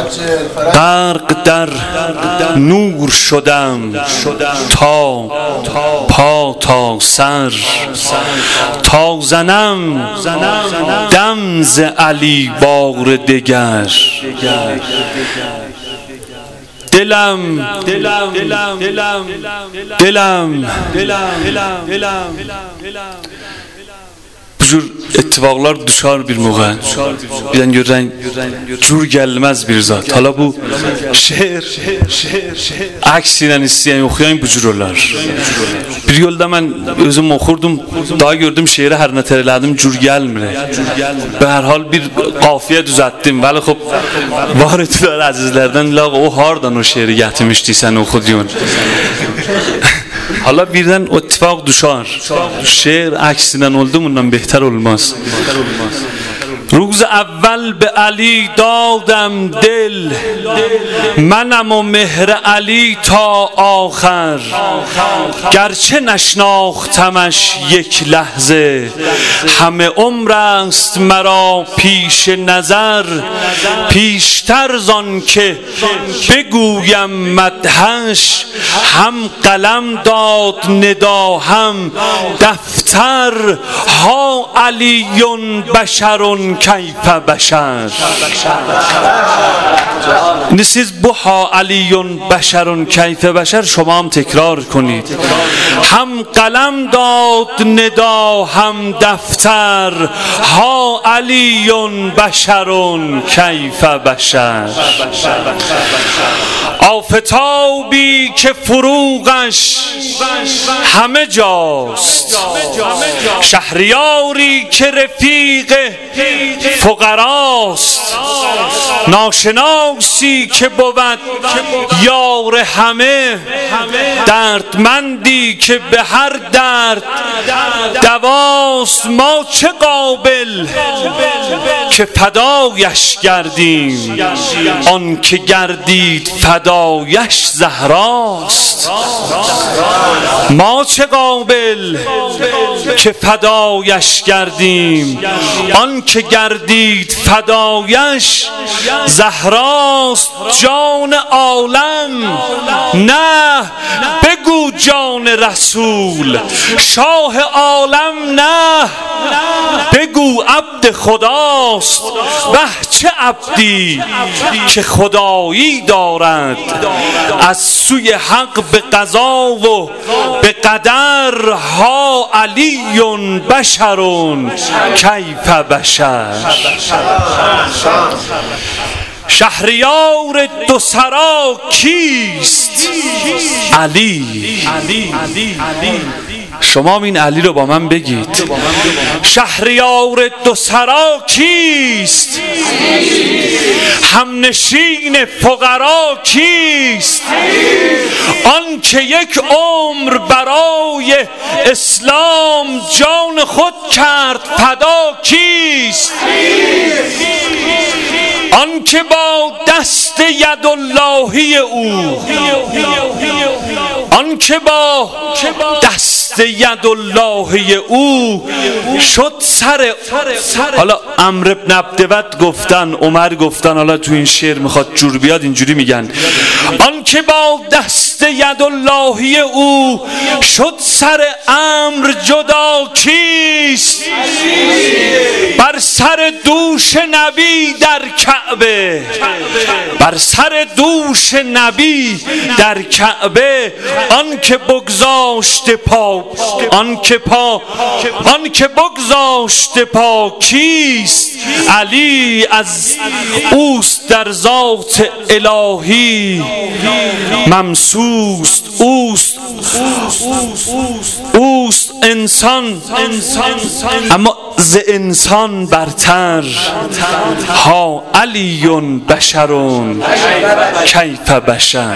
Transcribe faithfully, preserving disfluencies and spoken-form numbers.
غرق در نور شدم تا پا تا سر، تا زنم دم ز علی بار دگر. دلم دلم دلم دلم دلم bu اتفاقlar düşer bir موقع birden görən cür gəlməz bir zat. Hala bu şeir aksiylə istəyən oxuyan bu cür olar. Bir yolda mən özüm oxurdum, daha gördüm şeiri hər nətər elədim cür gəlmir. Be hər hal bir qafiyə düzəltdim. Vəli xub var etdilər əzizlərdən lağ o hardan o şeiri gətirmişdiysən oxudun. Hala birden o ittifak düşer. Şeir aksinden oldu bundan behter olmaz. روز اول به علی دادم دل، منم و مهر علی تا آخر. گرچه نشناختمش یک لحظه، همه عمر است مرا پیش نظر. پیشتر زان که بگویم مدحش، هم قلم داد ندا هم دفتر. ها علی بشر کیف بشر. این siz bu ha علی بشر کیف بشر شما هم تکرار کنید. هم قلم داد ندا هم دفتر. ها علی بشر کیف بشر. آفتابی که فروغش همه جاست، شهریاری که رفیق فقراست. ناشناسی که بود یار همه، دردمندی که به هر درد دواست. ما چه قابل که فدایش گردیم، آن که گردید فدایش زهراست. ما چه قابل که فدایش گردیم، آن که گردید فدایش زهراست. جان عالم نه بگو جان رسول، شاه عالم نه بگو عبد خداست. به چه عبدی که خدایی دارد، از سوی حق به قضا و به قدر. ها علی بشر کیف بشر. شهریار دو سرا کیست؟ علی. شما این علی رو با من بگید. شهریار دو سرا کیست؟ همنشین فقرا کیست؟ آن که یک عمر برای اسلام جان خود کرد فدا کیست؟ آن که با دست یداللهی او، آن که با دست یداللهی او شد سر. حالا عمرو بن عبدود گفتن، عمر گفتن، حالا تو این شعر میخواد جور بیاد اینجوری میگن. آن که با دست یداللهی او شد سر امر جدا کیست؟ بر سر دوش نبی در کعبه، بر سر دوش نبی در کعبه. آن که بگذاشت پا، آن که پا، آن که بگذاشت پا کیست؟ علی از اوست در ذات الهی ممسوست. اوست اوست انسان، اما ز انسان برتر. ها علی بشر کیف بشر.